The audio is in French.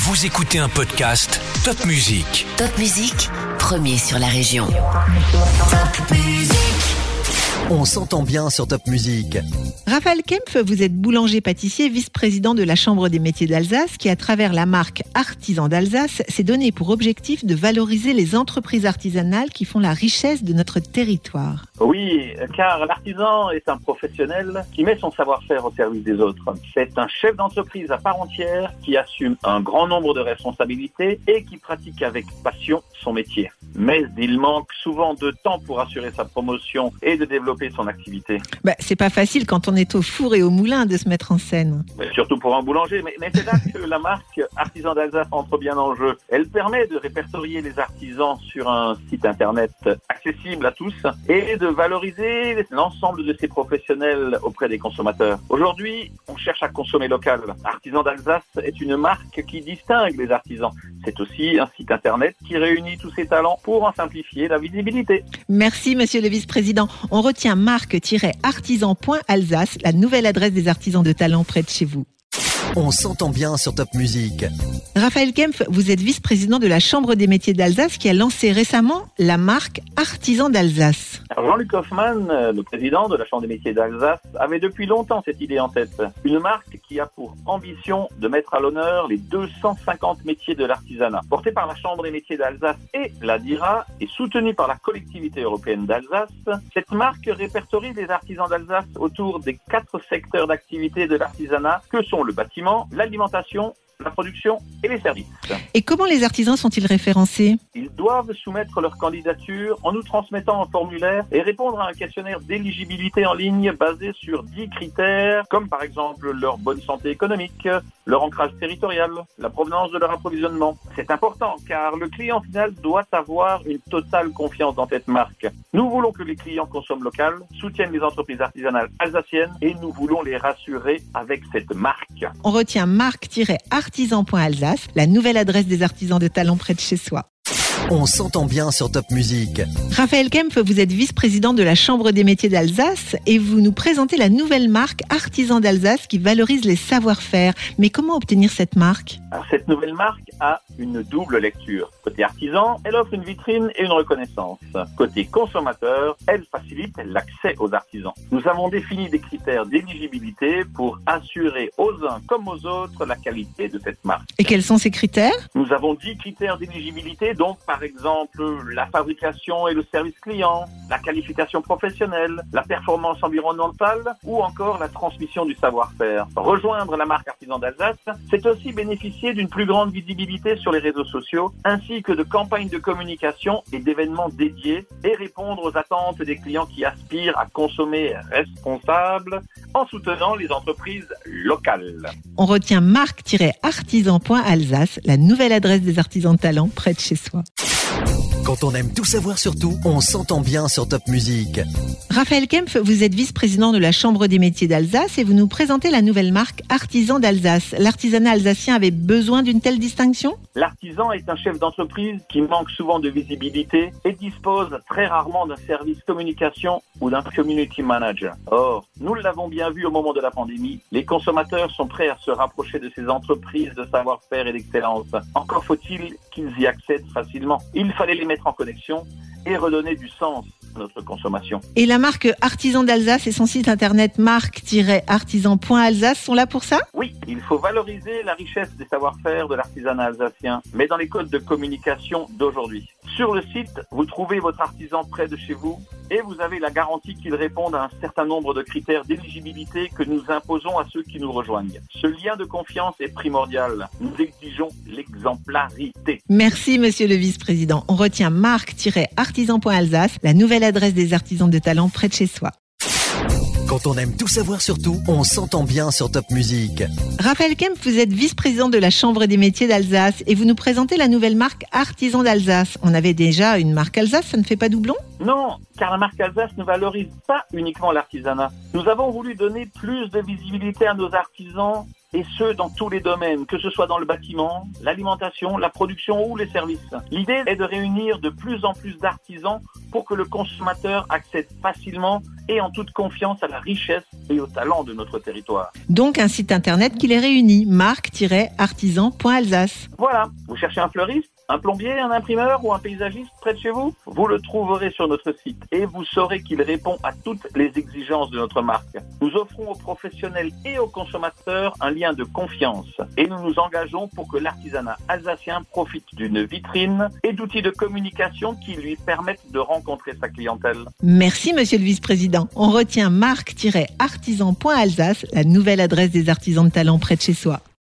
Vous écoutez un podcast Top Musique. Top Musique, premier sur la région. Top Musique. On s'entend bien sur Top Musique. Raphaël Kempf, vous êtes boulanger-pâtissier, vice-président de la Chambre des métiers d'Alsace, qui, à travers la marque Artisans d'Alsace, s'est donné pour objectif de valoriser les entreprises artisanales qui font la richesse de notre territoire. Oui, car l'artisan est un professionnel qui met son savoir-faire au service des autres. C'est un chef d'entreprise à part entière qui assume un grand nombre de responsabilités et qui pratique avec passion son métier. Mais il manque souvent de temps pour assurer sa promotion et de développer son activité. C'est pas facile quand on est au four et au moulin de se mettre en scène. Mais surtout pour un boulanger. Mais c'est là que la marque Artisans d'Alsace entre bien en jeu. Elle permet de répertorier les artisans sur un site internet accessible à tous et de valoriser l'ensemble de ces professionnels auprès des consommateurs. Aujourd'hui, on cherche à consommer local. Artisans d'Alsace est une marque qui distingue les artisans. C'est aussi un site internet qui réunit tous ces talents pour en simplifier la visibilité. Merci, monsieur le vice-président. On retient marque-artisan.alsace, la nouvelle adresse des artisans de talent près de chez vous. On s'entend bien sur Top Musique. Raphaël Kempf, vous êtes vice-président de la Chambre des métiers d'Alsace qui a lancé récemment la marque Artisans d'Alsace. Alors Jean-Luc Hoffmann, le président de la Chambre des métiers d'Alsace, avait depuis longtemps cette idée en tête. Une marque qui a pour ambition de mettre à l'honneur les 250 métiers de l'artisanat. Portée par la Chambre des métiers d'Alsace et la DIRA et soutenue par la collectivité européenne d'Alsace, cette marque répertorie les artisans d'Alsace autour des 4 secteurs d'activité de l'artisanat que sont le bâtiment, l'alimentation, la production et les services. Et comment les artisans sont-ils référencés ? Ils doivent soumettre leur candidature en nous transmettant un formulaire et répondre à un questionnaire d'éligibilité en ligne basé sur 10 critères, comme par exemple leur bonne santé économique, leur ancrage territorial, la provenance de leur approvisionnement. C'est important car le client final doit avoir une totale confiance dans cette marque. Nous voulons que les clients consomment local, soutiennent les entreprises artisanales alsaciennes et nous voulons les rassurer avec cette marque. On retient marque-artisan.alsace, la nouvelle adresse des artisans de talent près de chez soi. On s'entend bien sur Top Musique. Raphaël Kempf, vous êtes vice-président de la Chambre des métiers d'Alsace et vous nous présentez la nouvelle marque Artisans d'Alsace qui valorise les savoir-faire. Mais comment obtenir cette marque ? Alors, cette nouvelle marque a une double lecture. Côté artisan, elle offre une vitrine et une reconnaissance. Côté consommateur, elle facilite l'accès aux artisans. Nous avons défini des critères d'éligibilité pour assurer aux uns comme aux autres la qualité de cette marque. Et quels sont ces critères ? Nous avons 10 critères d'éligibilité, donc par exemple la fabrication et le service client, la qualification professionnelle, la performance environnementale ou encore la transmission du savoir-faire. Rejoindre la marque Artisans d'Alsace, c'est aussi bénéficier d'une plus grande visibilité sur les réseaux sociaux ainsi que de campagnes de communication et d'événements dédiés et répondre aux attentes des clients qui aspirent à consommer responsable en soutenant les entreprises locales. On retient marque-artisan.alsace, la nouvelle adresse des artisans de talent près de chez soi. Quand on aime tout savoir sur tout, on s'entend bien sur Top Musique. Raphaël Kempf, vous êtes vice-président de la Chambre des métiers d'Alsace et vous nous présentez la nouvelle marque Artisans d'Alsace. L'artisanat alsacien avait besoin d'une telle distinction ? L'artisan est un chef d'entreprise qui manque souvent de visibilité et dispose très rarement d'un service communication ou d'un community manager. Or, nous l'avons bien vu au moment de la pandémie, les consommateurs sont prêts à se rapprocher de ces entreprises de savoir-faire et d'excellence. Encore faut-il qu'ils y accèdent facilement. Il fallait les mettre en connexion et redonner du sens à notre consommation. Et la marque Artisans d'Alsace et son site internet marque-artisan.alsace sont là pour ça ? Oui, il faut valoriser la richesse des savoir-faire de l'artisanat alsacien, mais dans les codes de communication d'aujourd'hui. Sur le site, vous trouvez votre artisan près de chez vous et vous avez la garantie qu'il réponde à un certain nombre de critères d'éligibilité que nous imposons à ceux qui nous rejoignent. Ce lien de confiance est primordial. Nous exigeons l'exemplarité. Merci, monsieur le vice-président. On retient marque-artisan.alsace, la nouvelle adresse des artisans de talent près de chez soi. Quand on aime tout savoir sur tout, on s'entend bien sur Top Musique. Raphaël Kempf, vous êtes vice-président de la Chambre des métiers d'Alsace et vous nous présentez la nouvelle marque Artisans d'Alsace. On avait déjà une marque Alsace, ça ne fait pas doublon ? Non, car la marque Alsace ne valorise pas uniquement l'artisanat. Nous avons voulu donner plus de visibilité à nos artisans et ce dans tous les domaines, que ce soit dans le bâtiment, l'alimentation, la production ou les services. L'idée est de réunir de plus en plus d'artisans pour que le consommateur accède facilement et en toute confiance à la richesse et au talent de notre territoire. Donc un site internet qui les réunit, marque-artisan.alsace. Voilà, vous cherchez un fleuriste, un plombier, un imprimeur ou un paysagiste près de chez vous? Vous le trouverez sur notre site et vous saurez qu'il répond à toutes les exigences de notre marque. Nous offrons aux professionnels et aux consommateurs un lien de confiance et nous nous engageons pour que l'artisanat alsacien profite d'une vitrine et d'outils de communication qui lui permettent de rencontrer sa clientèle. Merci monsieur le vice-président. On retient marque-artisan.alsace, la nouvelle adresse des artisans de talent près de chez soi.